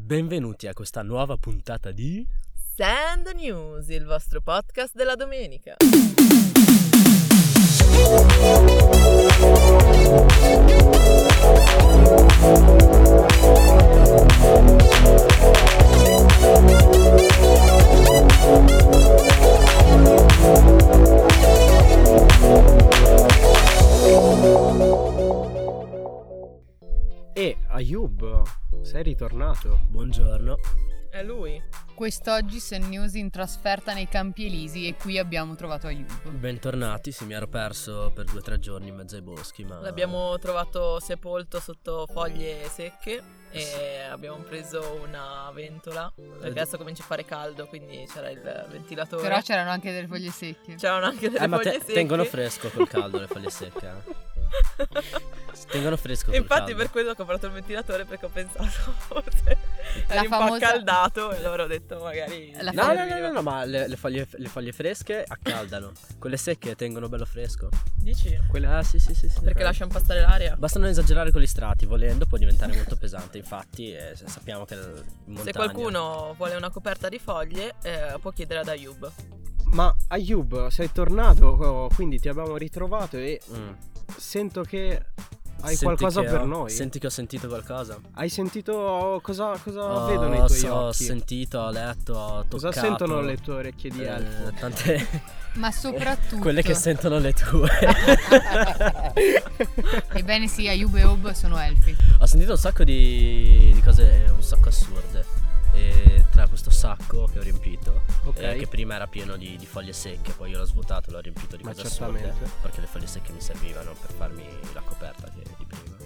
Benvenuti a questa nuova puntata di Sand News, il vostro podcast della domenica. E Ayub, sei ritornato? Buongiorno. È lui. Quest'oggi Sand News in trasferta nei Campi Elisi e qui abbiamo trovato Ayub. Bentornati, sì, mi ero perso per 2 o 3 giorni in mezzo ai boschi, ma L'abbiamo trovato sepolto sotto foglie secche e abbiamo preso una ventola perché adesso comincia a fare caldo, quindi c'era il ventilatore. Però c'erano anche delle foglie secche. C'erano anche delle ma foglie secche. tengono fresco col caldo le foglie secche. Tengono fresco col Infatti caldo. per quello ho comprato il ventilatore, perché ho pensato forse eri un po' famosa- accaldato e allora ho detto magari No, ma le foglie fresche accaldano. Quelle secche tengono bello fresco. Dici? Sì. Perché lasciano passare l'aria. Basta non esagerare con gli strati, volendo può diventare molto pesante. Infatti sappiamo che in montagna... Se qualcuno vuole una coperta di foglie può chiedere ad Ayub. Ma Ayub, sei tornato, quindi ti abbiamo ritrovato e sento che hai Senti qualcosa che per ho- noi. Senti che ho sentito qualcosa? Hai sentito cosa vedono i tuoi Ho occhi? sentito, ho letto, ho toccato. Cosa sentono le tue orecchie di elfo? Tante... Ma soprattutto quelle che sentono le tue. Ebbene sì, Ayub e Ob sono elfi. Ho sentito un sacco di cose un sacco assurde. E tra questo sacco che ho riempito, Ok. che prima era pieno di foglie secche, poi io l'ho svuotato, l'ho riempito di Ma cose certamente. assurde, perché le foglie secche mi servivano per farmi la coperta di prima.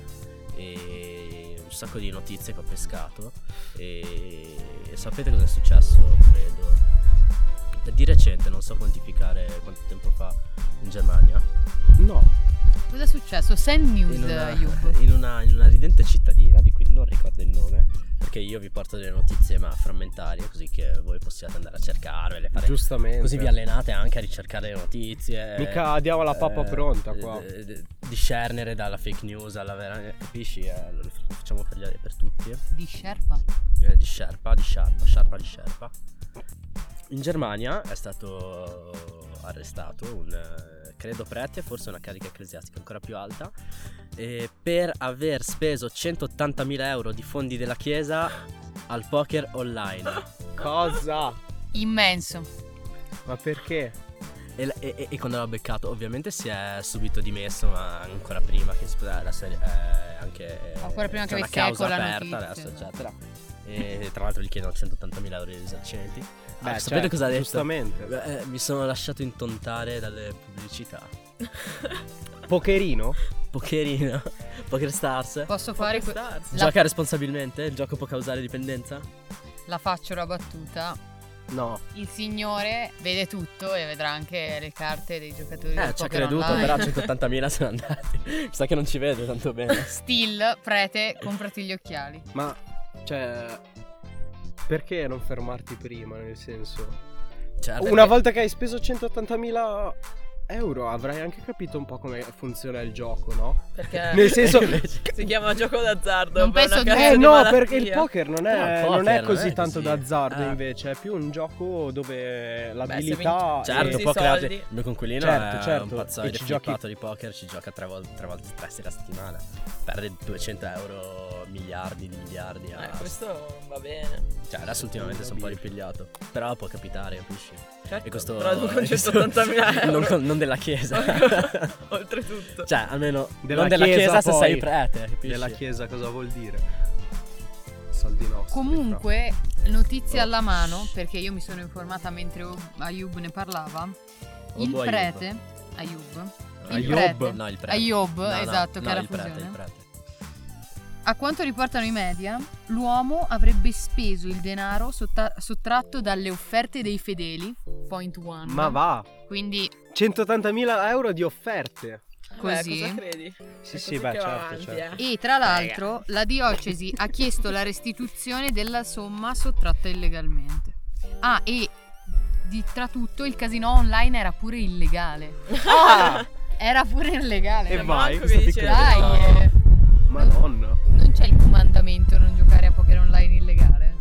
E un sacco di notizie che ho pescato. E sapete cosa è successo, credo di recente, non so quantificare quanto tempo fa, in Germania, No. Cosa è successo? Sand News, Ayub. in una ridente cittadina di cui non ricordo il nome, perché io vi porto delle notizie ma frammentarie, così che voi possiate andare a cercarvele, fare, Giustamente. così vi allenate anche a ricercare le notizie. Mica diamo la pappa pronta qua. Discernere dalla fake news alla vera, capisci? Lo facciamo per tutti. Di Sherpa. Di Sherpa. In Germania è stato arrestato un credo prete, forse una carica ecclesiastica ancora più alta, per aver speso 180.000 euro di fondi della chiesa al poker online. Cosa? Immenso. Ma perché? E quando l'ha beccato ovviamente si è subito dimesso, ma ancora prima che la serie anche Ancora prima che c'è una avesse causa eco la aperta notizia. adesso, eccetera. E tra l'altro gli chiedono 180.000 euro di risarcimenti. Sapete cosa ha detto? Giustamente. Mi sono lasciato intontare dalle pubblicità. Pokerino? Pokerino, Poker Stars. Posso fare Stars. Gioca responsabilmente? Il gioco può causare dipendenza? la faccio la battuta. No. Il signore vede tutto e vedrà anche le carte dei giocatori del Ci ha poker creduto, online. però 180.000 sono andati. Mi sa che non ci vede tanto bene. Still, prete, comprati gli occhiali. Ma, cioè, perché non fermarti prima, nel senso? Cioè, Una volta che hai speso 180.000 euro avrai anche capito un po' come funziona il gioco, no? Perché Nel senso si chiama gioco d'azzardo. Non per penso una di- cazzo di no, malattia. perché il poker non è, No, non è poker così non è tanto così. d'azzardo, invece è più un gioco dove se l'abilità certo, Sì, può creare. soldi. Il mio coinquilino Certo, è un e pazzoide ci giochi- flippato di poker, ci gioca 3 sere a settimana. Perde 200 euro, miliardi di miliardi. Questo va bene. Cioè, adesso ultimamente sono un po' ripigliato. Però può capitare, capisci? Certo, E questo però con 180.000 euro. non della chiesa. Oltretutto. Cioè, almeno Della non della chiesa, chiesa se poi. sei prete, capisci? della chiesa cosa vuol dire? Soldi nostri. Comunque, notizie alla mano, perché io mi sono informata mentre Ayub ne parlava. Il Ayub. prete Ayub. Il Ayub. prete No, il prete. Ayub, No, no, esatto, no, che era il prete, fusione. il prete. A quanto riportano i media, l'uomo avrebbe speso il denaro sottratto dalle offerte dei fedeli, point one. Ma va, Quindi 180.000 euro di offerte. così. Cosa credi? Sì, È così beh, che va certo, avanti, certo. E tra l'altro la diocesi ha chiesto la restituzione della somma sottratta illegalmente. Ah, e tra tutto il casino online era pure illegale. Ah! Era pure illegale. E Ma vai, manco questa che dice piccola la Dai, verità. Madonna. non c'è il comandamento non giocare a poker online illegale.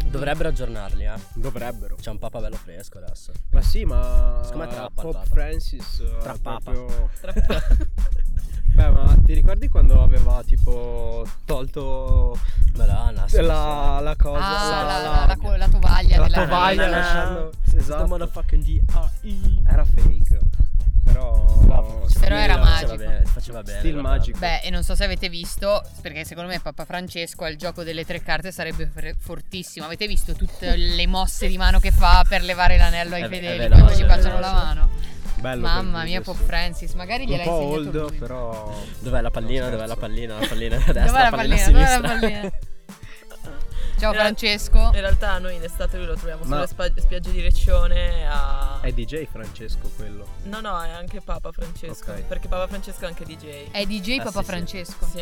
Dovrebbero aggiornarli, Dovrebbero. C'è un papa bello fresco adesso. Ma sì, ma Secondo me trappa il Pope Papa. Francis Trappapa. proprio... Beh, ma ti ricordi quando aveva tipo tolto Madonna, la cosa? La tovaglia la della tovaglia reina. lasciando... The Esatto. motherfucking D.R.E. Era fake. Però era magico. Faceva bene. Still guarda. magic. Beh, e non so se avete visto, perché secondo me Papa Francesco al gioco delle 3 carte sarebbe fortissimo. Avete visto tutte le mosse di mano che fa per levare l'anello ai È fedeli veloce, quando gli è passano la veloce. mano? Bello Mamma quel mia, video, Pope Francis, magari un gliel'hai po' insegnato old, lui. però... Dov'è la pallina? No, Dov'è la scherzo. pallina? La pallina a destra, Dov'è la pallina a pallina? Dov'è la sinistra. pallina? Ciao Era- Francesco. In realtà noi in estate lui lo troviamo Ma- sulle spiagge di Reccione a... È DJ Francesco quello. No, è anche Papa Francesco. Ok. Perché Papa Francesco è anche DJ. È DJ Papa sì, sì. Francesco. Sì.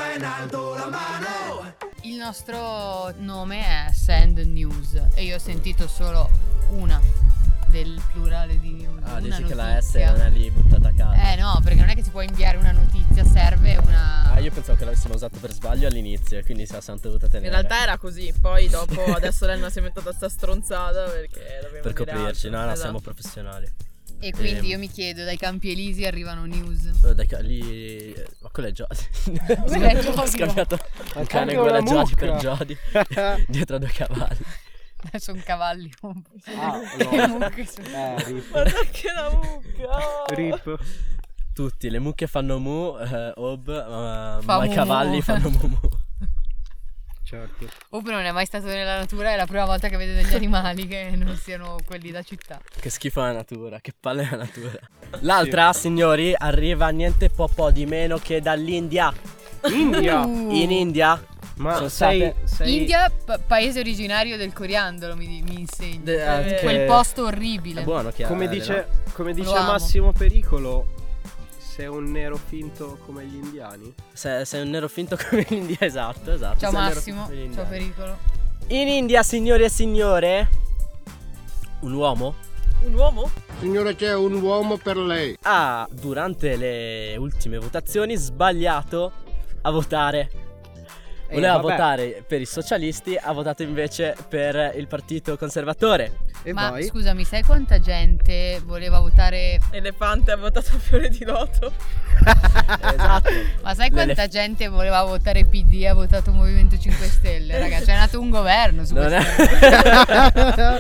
Il nostro nome è Send News e io ho sentito solo una del plurale di news. Ah, una dici che la S notizia. non è lì buttata a caso. No, perché non è che si può inviare una notizia, serve una... Ah, io pensavo che l'avessimo usato per sbaglio all'inizio e quindi se la siamo dovuta tenere. In realtà era così, poi dopo adesso Lenna si è inventata sta stronzata perché dobbiamo per dire coprirci, altro. no, Esatto. siamo professionali. E quindi io mi chiedo, dai Campi Elisi arrivano news. Lì. Ma quello è Jody. Quello è Jody. Ho scambiato un cane anche con la una Jody per mucca. Jody. Dietro a 2 cavalli. Sono cavalli. Ah, Le mucche sono- rip. Guarda che la mucca! Rip. Tutti, le mucche fanno mu, Fa ma i mu cavalli mu. fanno mu mu. Certo. Oppure non è mai stato nella natura, è la prima volta che vede degli animali che non siano quelli da città. Che schifo la natura, che palle la natura. L'altra, signori, arriva niente po' di meno che dall'India. India. In India Ma sono sei India, paese originario del coriandolo, mi insegni. che- Quel posto orribile. È buono che come è, dice, come dice Lo amo. Massimo Pericolo, sei un nero finto come gli indiani. no? Sei un nero finto come l'India, esatto. Ciao sei un nero Massimo, finto come gli ciao indiani. Pericolo. In India, signori e signore, un uomo Un uomo? Signore, c'è un uomo per lei. ha, durante le ultime votazioni, sbagliato a votare. Voleva vabbè. votare per i socialisti, ha votato invece per il partito conservatore. E Ma vai. scusami, sai quanta gente voleva votare? Elefante ha votato Fiore di Loto. Esatto. Ma sai quanta gente voleva votare PD e ha votato Movimento 5 Stelle? Ragazzi, è nato un governo su Non questo. è...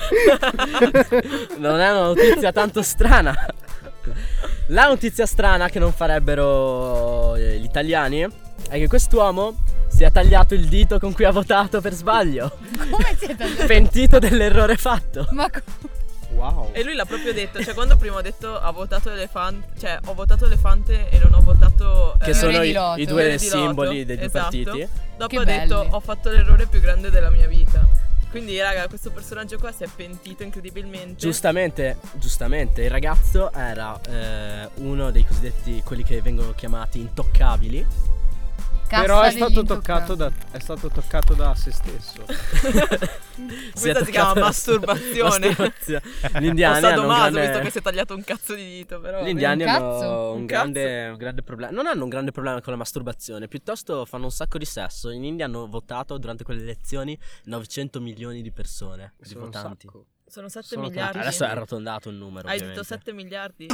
non è una notizia tanto strana. La notizia strana che non farebbero gli italiani è che quest'uomo si è tagliato il dito con cui ha votato per sbaglio. Come si è tagliato? Pentito dell'errore fatto. Ma Wow. E lui l'ha proprio detto, cioè quando prima ho detto ha votato elefante, cioè ho votato elefante e non ho votato Che Fiore sono di i Loto. due Fiore di Loto, simboli dei due esatto. partiti. Dopo Che ha detto belli. ho fatto l'errore più grande della mia vita. Quindi raga, questo personaggio qua si è pentito incredibilmente. Giustamente, il ragazzo era uno dei cosiddetti, quelli che vengono chiamati intoccabili. Però è degli stato, intoccabili. è stato toccato da se stesso. Questa si chiama masturbazione. Gli indiani Ho hanno un sadomaso, grande... visto che si è tagliato un cazzo di dito, però Gli indiani Un hanno cazzo? un grande problema. Non hanno un grande problema con la masturbazione, piuttosto fanno un sacco di sesso. In India hanno votato durante quelle elezioni 900 milioni di persone, di Sono un votanti. sacco. Sono 7 Sono miliardi. Adesso è arrotondato il numero. Hai ovviamente. detto 7 miliardi?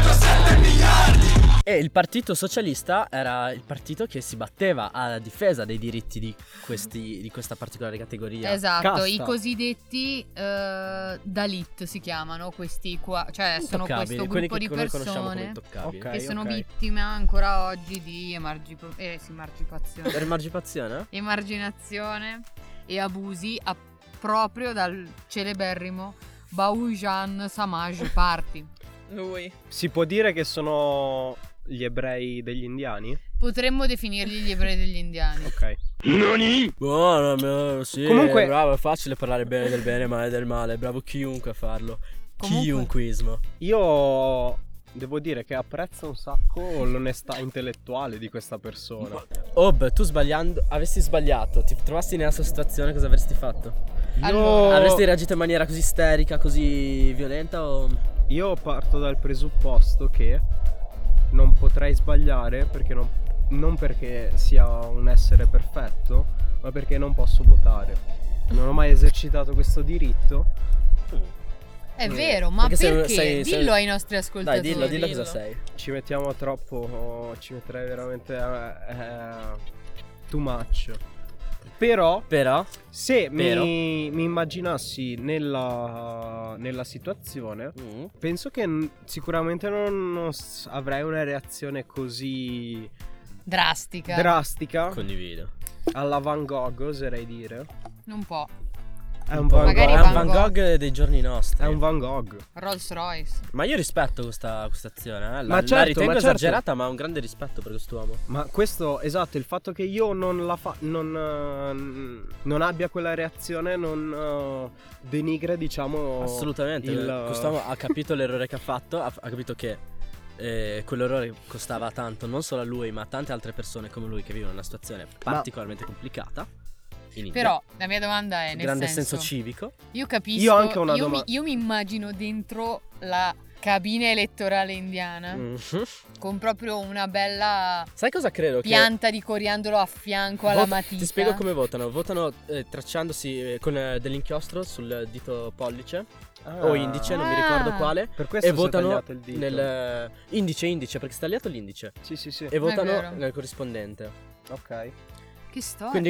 E il partito socialista era il partito che si batteva a difesa dei diritti di questa particolare categoria. Esatto, Casta. i cosiddetti Dalit si chiamano questi qua, cioè sono Intoccabili, questo quelli gruppo che di noi conosciamo come persone intoccabili. Ok. che sono ok. vittime ancora oggi di emargipazione. Per emargipazione? Emarginazione e abusi proprio dal celeberrimo Bahujan Samaj Party. Lui. Si può dire che sono gli ebrei degli indiani? Potremmo definirli gli ebrei degli indiani. Ok. Buono, sì, Comunque- bravo, è facile parlare bene del bene, male del male, bravo chiunque a farlo. Comunque- Chiunquismo. Io devo dire che apprezzo un sacco l'onestà intellettuale di questa persona. Ob, tu avessi sbagliato, ti trovassi nella sua situazione, cosa avresti fatto? Allora, Avresti reagito in maniera così isterica, così violenta o... Io parto dal presupposto che non potrei sbagliare perché non perché sia un essere perfetto, ma perché non posso votare. non ho mai esercitato questo diritto. È vero, ma Perché perché? Dillo ai nostri ascoltatori. Dai, dillo cosa sei. Ci mettiamo troppo, ci metterei veramente too much. Però se mi immaginassi nella situazione, penso che sicuramente non avrei una reazione così drastica. Condivido. alla Van Gogh, oserei dire. Un po'. È un Van Magari Gogh. È un Van Gogh dei giorni nostri. È un Van Gogh. Rolls Royce. Ma io rispetto questa azione, Ma certo, la ritengo ma certo. esagerata, ma ho un grande rispetto per quest'uomo. Ma questo, esatto, il fatto che io non abbia quella reazione non denigre, diciamo, Assolutamente. Quest'uomo ha capito l'errore che ha fatto, ha capito che quell'errore costava tanto non solo a lui, ma a tante altre persone come lui che vivono una situazione particolarmente complicata. In India. Però la mia domanda è nel grande senso civico. Io capisco. Io ho anche una domanda. Io mi immagino dentro la cabina elettorale indiana con proprio una bella Sai cosa credo? pianta di coriandolo a fianco alla matita. Ti spiego come votano. Votano tracciandosi con dell'inchiostro sul dito pollice o indice, non mi ricordo quale. Per questo E si è votano tagliato il dito. nel indice perché si è tagliato l'indice. Sì. E vero. votano nel corrispondente. Ok. Che storia. Quindi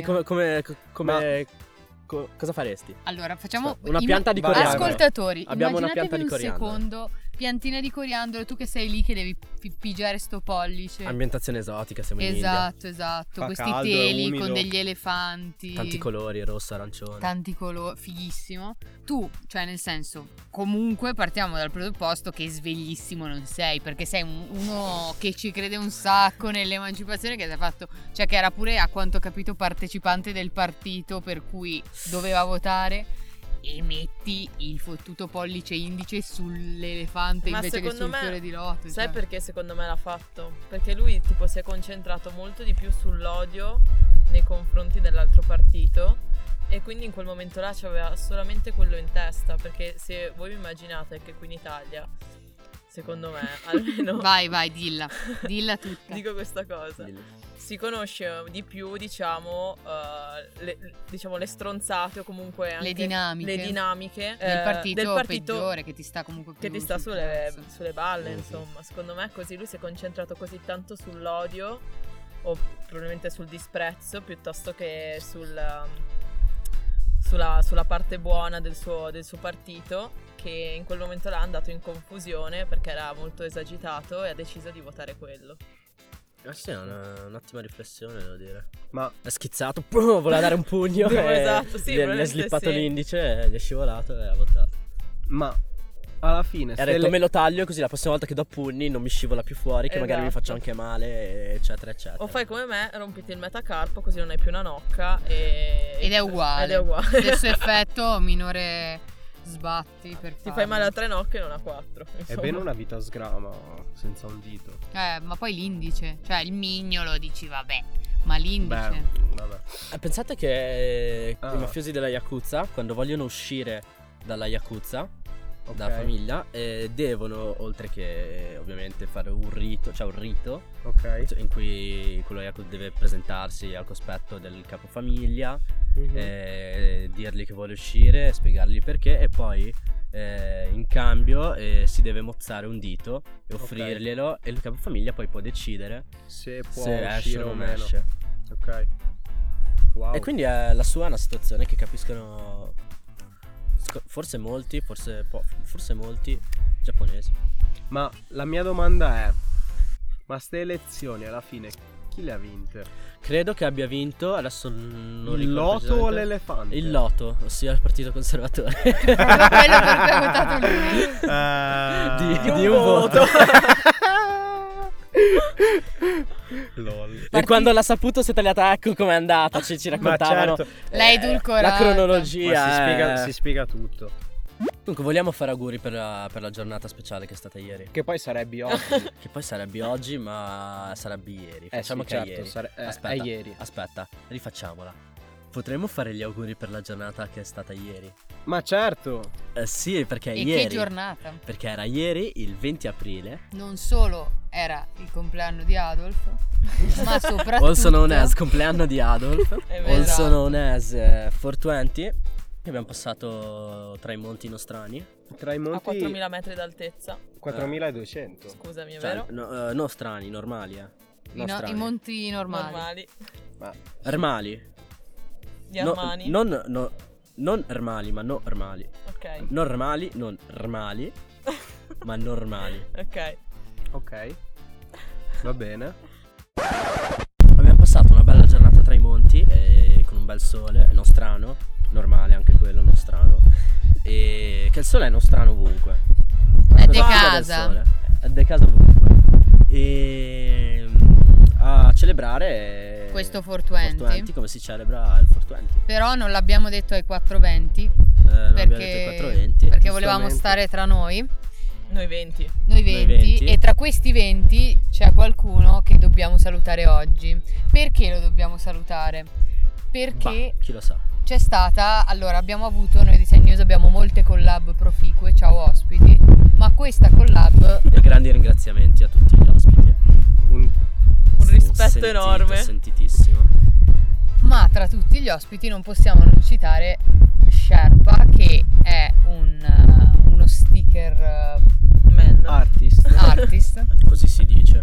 cosa faresti? Allora facciamo Una pianta di coriandolo. Ascoltatori, Abbiamo una immaginatevi pianta di un coriandolo. secondo. Piantina di coriandolo, tu che sei lì che devi pigiare sto pollice. Ambientazione esotica, siamo in India. Esatto. Fa Questi caldo, è teli umido. con degli elefanti. Tanti colori, rosso, arancione. Tanti colori, fighissimo. Tu, cioè nel senso, comunque partiamo dal presupposto che sveglissimo non sei, perché sei uno che ci crede un sacco nell'emancipazione, che si è fatto, cioè che era pure, a quanto ho capito, partecipante del partito per cui doveva votare. E metti il fottuto pollice indice sull'elefante Ma invece che secondo sul me, fiore di loto. sai cioè. perché secondo me l'ha fatto? Perché lui tipo si è concentrato molto di più sull'odio nei confronti dell'altro partito e quindi in quel momento là c'aveva solamente quello in testa, perché se voi vi immaginate che qui in Italia, secondo me, almeno Vai, dilla tutta. dico questa cosa. Si conosce di più, diciamo, le stronzate o comunque anche Le dinamiche del partito peggiore che ti sta comunque più che ti sta sul sulle cazzo. balle, insomma. Secondo me così lui si è concentrato così tanto sull'odio o probabilmente sul disprezzo piuttosto che sulla parte buona del suo partito, che in quel momento là è andato in confusione perché era molto esagitato e ha deciso di votare quello. Sì, è un'ottima riflessione, devo dire. Ma È schizzato, voleva dare un pugno Esatto, sì, gli è probabilmente slippato sì. l'indice, gli è scivolato e ha votato. ma alla fine E ha detto me lo taglio così la prossima volta che do pugni non mi scivola più fuori, che magari mi Esatto. faccio anche male, eccetera eccetera. O fai come me, rompiti il metacarpo così non hai più una nocca Ed è uguale. Stesso effetto, minore sbatti per Ti fai male a 3 nocche e non a 4. è bene una vita sgrama senza un dito. Ma poi l'indice, cioè il mignolo dici vabbè, ma l'indice. Beh, vabbè. Pensate che Ah. i mafiosi della Yakuza, quando vogliono uscire dalla Yakuza, dalla Ok. famiglia, devono, oltre che ovviamente fare un rito, cioè un rito Ok. in cui quello Yakuza deve presentarsi al cospetto del capofamiglia, Mhm. dirgli che vuole uscire, spiegargli il perché e poi in cambio si deve mozzare un dito e offrirglielo e il capofamiglia poi può decidere Se può se esce uscire o o non meno. esce. Ok. Wow. E quindi la sua è una situazione che capiscono forse molti giapponesi. Ma la mia domanda è: ma ste elezioni alla fine chi le ha vinte? Credo che abbia vinto, adesso non Il ricordo loto o precisamente. l'elefante? Il loto, ossia il partito conservatore. Proprio quello per cui ha votato lui. di un voto. LOL. E quando l'ha saputo si è tagliata, ecco com'è andata, ci Ma raccontavano certo. L'hai edulcorata. la cronologia. Ma si spiega tutto. Comunque vogliamo fare auguri per la giornata speciale che è stata ieri. Che poi sarebbe oggi. Che poi sarebbe oggi, ma sarebbe ieri. Facciamo sì, che certo, è ieri. è Aspetta, ieri. Aspetta, rifacciamola. Potremmo fare gli auguri per la giornata che è stata ieri? Ma certo. Sì, perché è E ieri. che giornata. Perché era ieri, il 20 aprile. Non solo era il compleanno di Adolf, ma soprattutto Also known as compleanno di Adolf. È vero. Also known as 420. Abbiamo passato tra i monti nostrani. Tra i A monti 4000 metri d'altezza. 4200. Scusami, è Cioè, vero? nostrani, normali, No, I monti normali. Normali. Ma Ermali. Di Armani. Non ermali, ma no ermali. Ok. Normali, non ermali, ma normali. Ok. ok. Va bene. Abbiamo passato una bella giornata tra i monti con un bel sole, nostrano, normale anche quello, nostrano. E che il sole è nostrano ovunque. È Cosa de figa del casa. sole. È de casa ovunque. E a celebrare Questo 420. come si celebra il 420. Però non l'abbiamo detto ai 420 Non abbiamo detto i perché, 420. perché volevamo giustamente. stare tra noi. Noi 20. Noi 20, 20. e tra questi 20 c'è qualcuno che dobbiamo salutare oggi. Perché lo dobbiamo salutare? Perché Chi lo sa. c'è stata, allora abbiamo avuto, noi di Design News abbiamo molte collab proficue, ciao ospiti, ma questa collab, E grandi ringraziamenti a tutti gli ospiti. Un Un rispetto enorme. Sentitissimo. ma tra tutti gli ospiti non possiamo non citare Sherpa, che è uno sticker Man. artist. artist, Così si dice.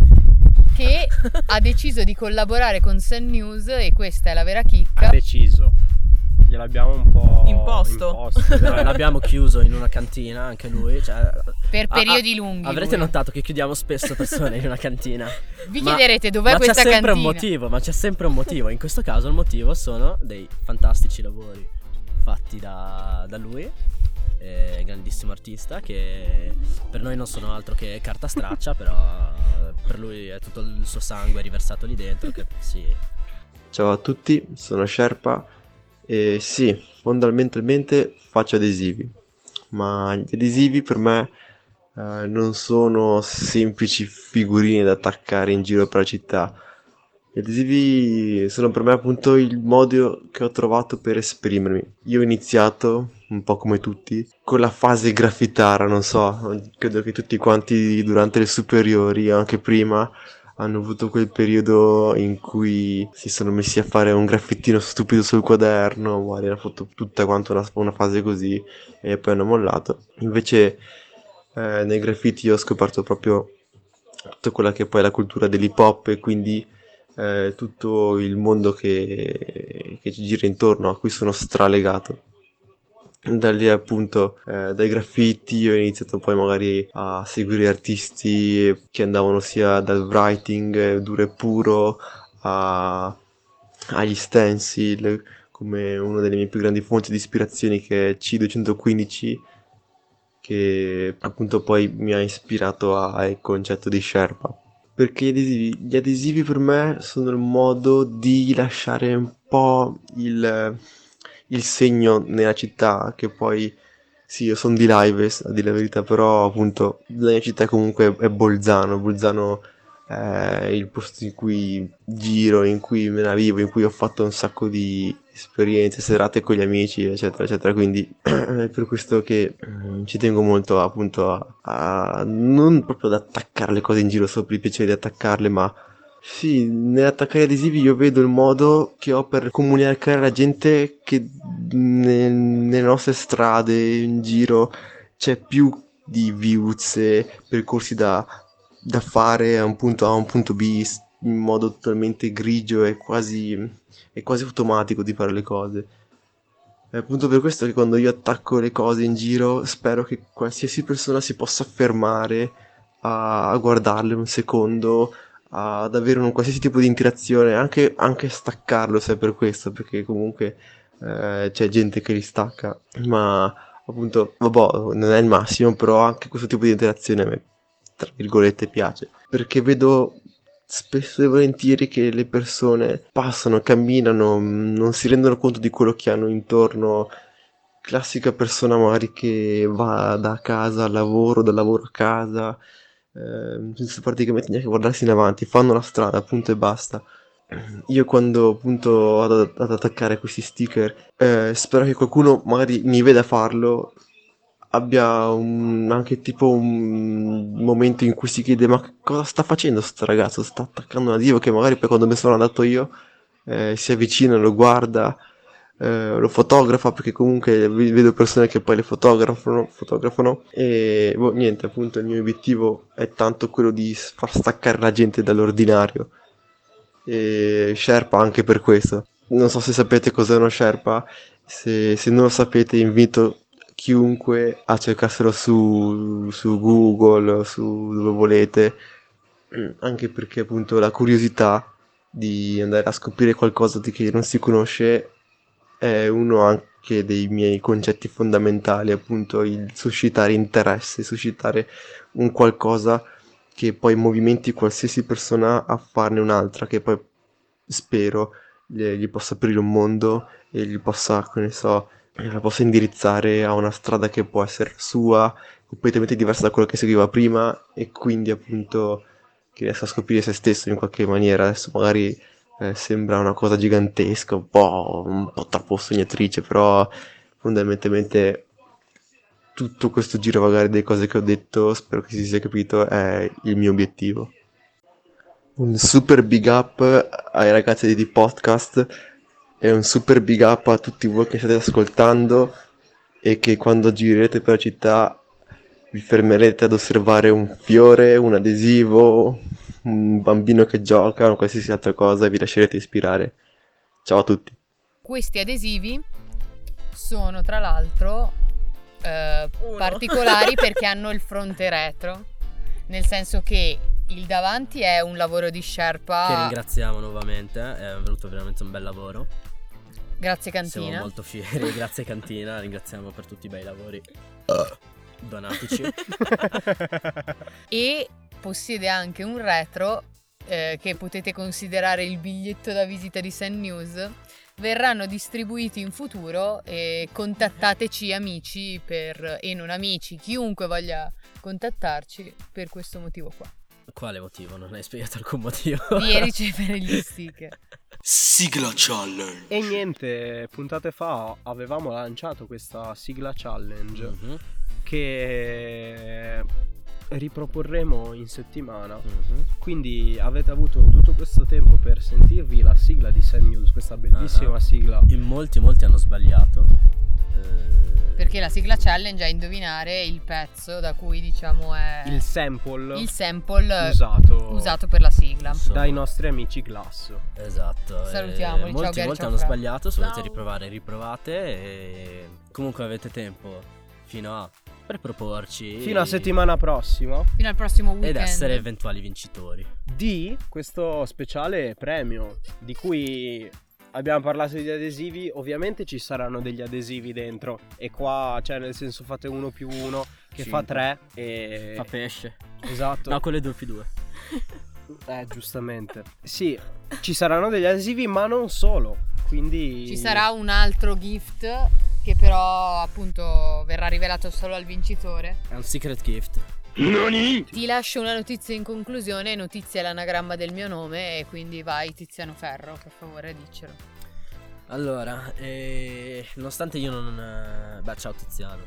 che ha deciso di collaborare con Sun News, e questa è la vera Ha chicca. deciso. Gliel'abbiamo un po' Imposto. Però l'abbiamo chiuso in una cantina anche lui. Cioè, Per periodi lunghi. Avrete lui. notato che chiudiamo spesso persone in una cantina. Vi Ma- chiederete dov'è ma questa c'è sempre cantina? un motivo, ma c'è sempre un motivo. In questo caso il motivo sono dei fantastici lavori fatti da lui, grandissimo artista, che per noi non sono altro che carta straccia, però per lui è tutto il suo sangue riversato lì dentro, che sì. Ciao a tutti, sono Sherpa e sì, fondamentalmente faccio adesivi, ma gli adesivi per me non sono semplici figurine da attaccare in giro per la città. Gli adesivi sono per me appunto il modo che ho trovato per esprimermi. Io ho iniziato, un po' come tutti, con la fase graffitara, non so, credo che tutti quanti durante le superiori, anche prima, hanno avuto quel periodo in cui si sono messi a fare un graffittino stupido sul quaderno, magari hanno fatto tutta quanta una fase così e poi hanno mollato. Invece nei graffiti io ho scoperto proprio tutta quella che poi è la cultura dell'hip hop e quindi tutto il mondo che ci gira intorno, a cui sono stralegato. Da lì appunto dai graffiti ho iniziato poi magari a seguire artisti che andavano sia dal writing duro e puro agli stencil, come una delle mie più grandi fonti di ispirazione che è C215, che appunto poi mi ha ispirato al concetto di Sherpa. Perché gli adesivi per me sono il modo di lasciare un po' il segno nella città, che poi sì, io sono di Lives, a dire la verità, però appunto la mia città comunque è Bolzano. Bolzano è il posto in cui giro, in cui me la vivo, in cui ho fatto un sacco di esperienze, serate con gli amici, eccetera, eccetera. Quindi è per questo che ci tengo molto appunto a non proprio ad attaccare le cose in giro solo per il piacere di attaccarle, ma sì, nell'attaccare adesivi io vedo il modo che ho per comunicare alla gente che nelle nostre strade in giro c'è più di viuzze, percorsi da fare a un punto B in modo totalmente grigio e è quasi automatico di fare le cose. È appunto per questo che quando io attacco le cose in giro spero che qualsiasi persona si possa fermare a guardarle un secondo, ad avere un qualsiasi tipo di interazione, anche staccarlo se è per questo, perché comunque c'è gente che li stacca, ma appunto, vabbè, non è il massimo, però anche questo tipo di interazione a me, tra virgolette, piace, perché vedo spesso e volentieri che le persone passano, camminano, non si rendono conto di quello che hanno intorno. Classica persona magari che va da casa al lavoro, dal lavoro a casa, senza praticamente neanche guardarsi in avanti, fanno la strada, appunto, e basta. Io quando appunto vado ad attaccare questi sticker, spero che qualcuno magari mi veda farlo, abbia anche tipo un momento in cui si chiede: ma cosa sta facendo sto ragazzo? Sta attaccando un adesivo, che magari poi quando me ne sono andato io si avvicina, lo guarda, lo fotografa, perché comunque vedo persone che poi le fotografano e niente, appunto il mio obiettivo è tanto quello di far staccare la gente dall'ordinario, e Sherpa anche per questo. Non so se sapete cos'è uno Sherpa, se non lo sapete invito chiunque a cercarselo su Google, su dove volete, anche perché appunto la curiosità di andare a scoprire qualcosa di che non si conosce è uno anche dei miei concetti fondamentali, appunto il suscitare interesse, suscitare un qualcosa che poi movimenti qualsiasi persona a farne un'altra, che poi spero gli possa aprire un mondo e gli possa, che ne so, la possa indirizzare a una strada che può essere sua, completamente diversa da quello che seguiva prima, e quindi appunto che riesca a scoprire se stesso in qualche maniera. Adesso magari sembra una cosa gigantesca, un po' troppo sognatrice, però fondamentalmente tutto questo girovagare delle cose che ho detto, spero che si sia capito, è il mio obiettivo. Un super big up ai ragazzi di Podcast e un super big up a tutti voi che state ascoltando e che quando girerete per la città vi fermerete ad osservare un fiore, un adesivo, un bambino che gioca o qualsiasi altra cosa e vi lascerete ispirare. Ciao a tutti. Questi adesivi sono tra l'altro particolari perché hanno il fronte retro, nel senso che il davanti è un lavoro di Sherpa. Che ringraziamo nuovamente, è venuto veramente un bel lavoro. Grazie Cantina. Siamo molto fieri, grazie Cantina, ringraziamo per tutti i bei lavori donatici. E possiede anche un retro che potete considerare il biglietto da visita di Sen News. Verranno distribuiti in futuro e contattateci amici e non amici, chiunque voglia contattarci per questo motivo qua. Quale motivo? Non hai spiegato alcun motivo. Di ricevere gli sticker. Sigla challenge. E niente, puntate fa avevamo lanciato questa sigla challenge che riproporremo in settimana. Quindi avete avuto tutto questo tempo per sentirvi la sigla di Sen News, questa bellissima sigla. In molti hanno sbagliato. Perché la sigla challenge è indovinare il pezzo da cui diciamo è Il sample usato per la sigla. dai nostri amici Glass. Esatto. Salutiamoli, ciao Gary, Molti ciao hanno Fra. sbagliato, se volete Ciao. riprovare, riprovate. E comunque avete tempo fino a per proporci Fino a settimana prossima Fino al prossimo weekend. ed essere eventuali vincitori. di questo speciale premio di cui abbiamo parlato di adesivi. Ovviamente ci saranno degli adesivi dentro e qua, cioè nel senso, fate 1 più 1 che fa 3 e Fa pesce. esatto. No, quello è 2 più 2. Giustamente. Sì, ci saranno degli adesivi, ma non solo. Quindi Ci sarà un altro gift che però appunto verrà rivelato solo al vincitore. È un secret gift. Ti lascio una notizia in conclusione. Notizia è l'anagramma del mio nome e quindi vai Tiziano Ferro, per favore diccelo. Allora, nonostante io non... Beh, ciao Tiziano.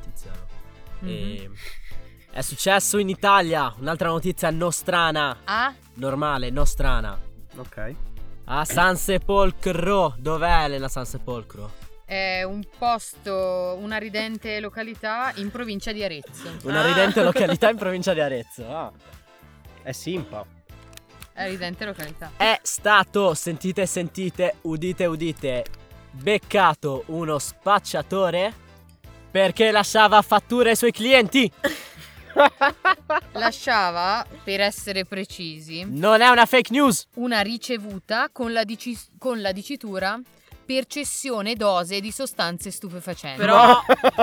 È successo in Italia un'altra notizia nostrana. Ah? Normale, nostrana. Ok. A San Sepolcro. Dov'è Elena San Sepolcro? È un posto, una ridente località in provincia di Arezzo. Una ridente località in provincia di Arezzo. Ah. È Simpa. È ridente località. È stato, sentite, udite, beccato uno spacciatore perché lasciava fatture ai suoi clienti. Lasciava, per essere precisi, Non è una fake news. una ricevuta con la dicitura per cessione dose di sostanze stupefacenti. Però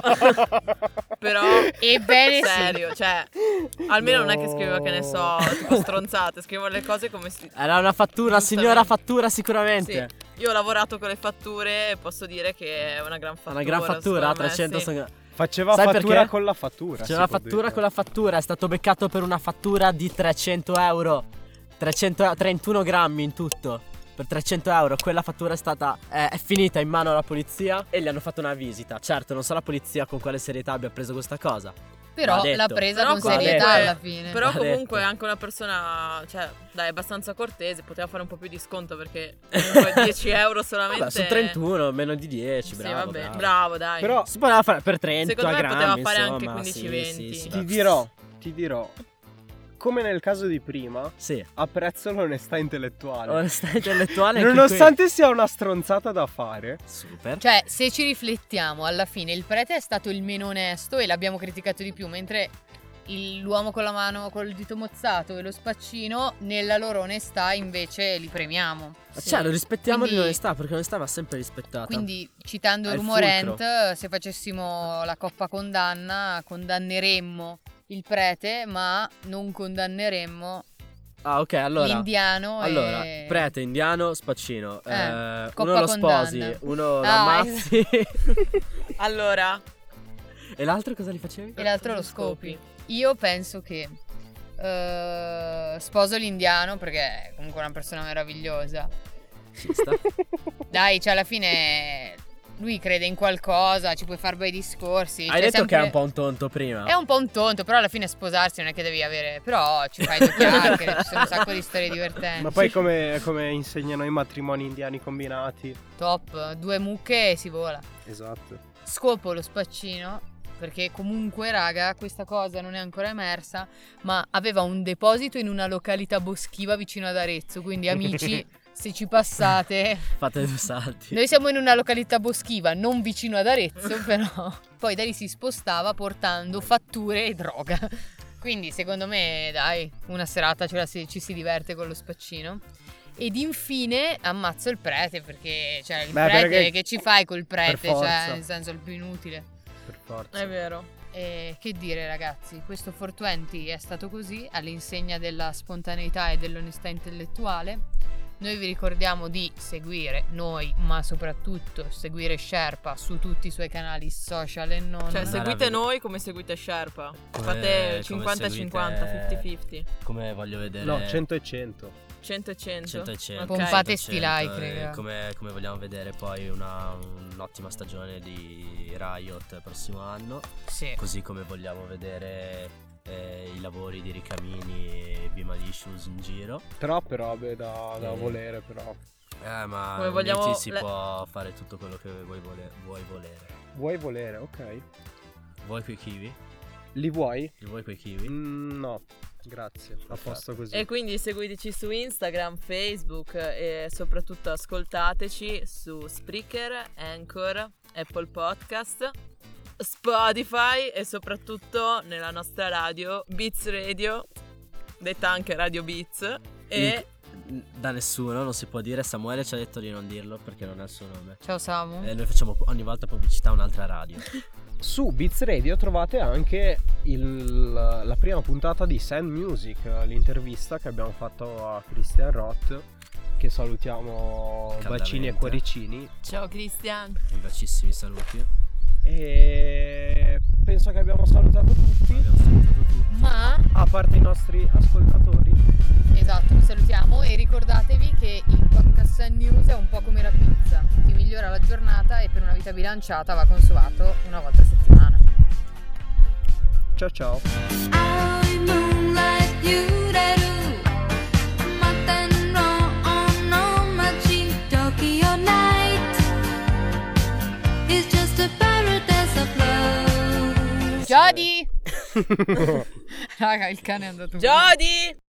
Ebbene sì. serio, cioè almeno non è che No. scriveva, che ne so, tipo stronzate, scriveva le cose come si... Era una fattura, signora fattura sicuramente. Sì, io ho lavorato con le fatture e posso dire che è una gran fattura. Una gran fattura, secondo me, 300 sì. Faceva Sai fattura perché? con la fattura. C'è una fattura con la fattura. È stato beccato per una fattura di 300 euro. 31 grammi in tutto. Per 300 euro. Quella fattura è stata è finita in mano alla polizia e gli hanno fatto una visita. Certo, non so la polizia con quale serietà abbia preso questa cosa, Però Va detto. l'ha presa Però con comunque- serietà alla fine. Però Va comunque è detto. anche una persona, cioè, dai, abbastanza cortese, poteva fare un po' più di sconto perché comunque 10 euro solamente. Vabbè, su 31, meno di 10, Sì, bravo, vabbè, bravo. bravo, dai. Però Si poteva fare per 30 Secondo me grammi, poteva fare anche insomma, 15-20. sì, ti dirò, come nel caso di prima, Sì. apprezzo l'onestà intellettuale. Onestà intellettuale anche Nonostante sia una stronzata da fare, qui. Super. Cioè, se ci riflettiamo, alla fine il prete è stato il meno onesto e l'abbiamo criticato di più, mentre l'uomo con la mano col dito mozzato e lo spaccino, nella loro onestà invece li premiamo. Cioè, lo rispettiamo Quindi- l'onestà, perché l'onestà va sempre rispettata. Quindi, citando È il Rumorent, se facessimo la coppa condanna, condanneremmo il prete, ma non condanneremmo Ah, ok, allora. l'indiano. Allora, e... prete, indiano, spaccino. Coppa Uno lo sposi, condanna. uno Ah, l'ammazzi. Allora, E l'altro cosa li facevi? e l'altro lo scopi. Io penso che sposo l'indiano perché è comunque una persona meravigliosa. Ci sta. Dai, cioè alla fine lui crede in qualcosa, ci puoi fare bei discorsi. Hai cioè, detto sempre- che è un po' un tonto prima. È un po' un tonto, però alla fine sposarsi non è che devi avere. Però ci fai due chiacchiere, ci sono un sacco di storie divertenti. ma poi come insegnano i matrimoni indiani combinati. Top, 2 mucche e si vola. Esatto. Scopo lo spaccino. Perché comunque, raga, questa cosa non è ancora emersa, ma aveva un deposito in una località boschiva vicino ad Arezzo. Quindi, amici, se ci passate, Fate due salti. noi siamo in una località boschiva, non vicino ad Arezzo, però. Poi da lì si spostava portando fatture e droga. Quindi, secondo me, dai, una serata ci si diverte con lo spaccino. Ed infine ammazzo il prete, perché, cioè, il Beh, prete, perché- che ci fai col prete? per forza. Cioè, nel senso, il più inutile. Per forza. è vero. E che dire, ragazzi, questo 420 è stato così, all'insegna della spontaneità e dell'onestà intellettuale. Noi vi ricordiamo di seguire noi, ma soprattutto seguire Sherpa su tutti i suoi canali social e non. Cioè, andare a seguite vedere. noi come seguite Sherpa. Come- Fate come 50-50, seguite- 50-50. Come voglio vedere. No, 100 e 100. 100 e 100. 100 e 100. Ok. Pompate 100, sti like, raga. come vogliamo vedere poi un'ottima stagione di Riot il prossimo anno. Sì. Così come vogliamo vedere i lavori di Ricamini e Bimalicious in giro. Troppe robe da Sì. volere, però. Ma Come vogliamo uniti si le- può fare tutto quello che vuoi volere. Vuoi volere? Ok. Vuoi quei kiwi? Li vuoi? Li vuoi quei kiwi? No, grazie. A posto così. E quindi seguiteci su Instagram, Facebook e soprattutto ascoltateci su Spreaker, Anchor, Apple Podcast, Spotify e soprattutto nella nostra radio Beats Radio, detta anche Radio Beats. E Da nessuno, non si può dire. Samuele ci ha detto di non dirlo perché non è il suo nome. Ciao Samu. E noi facciamo ogni volta pubblicità a un'altra radio. Su Beats Radio trovate anche la prima puntata di Sand Music, l'intervista che abbiamo fatto a Christian Roth, che salutiamo Caldamente. bacini e cuoricini. ciao Christian. Vivacissimi saluti. E penso che abbiamo salutato tutti, Abbiamo salutato tutti. Ma a parte i nostri ascoltatori. esatto, vi salutiamo e ricordatevi che il podcast News è un po' come la pizza, ti migliora la giornata e per una vita bilanciata va consumato una volta a settimana. Ciao ciao. Jody! Raga, il cane è andato via. Jody!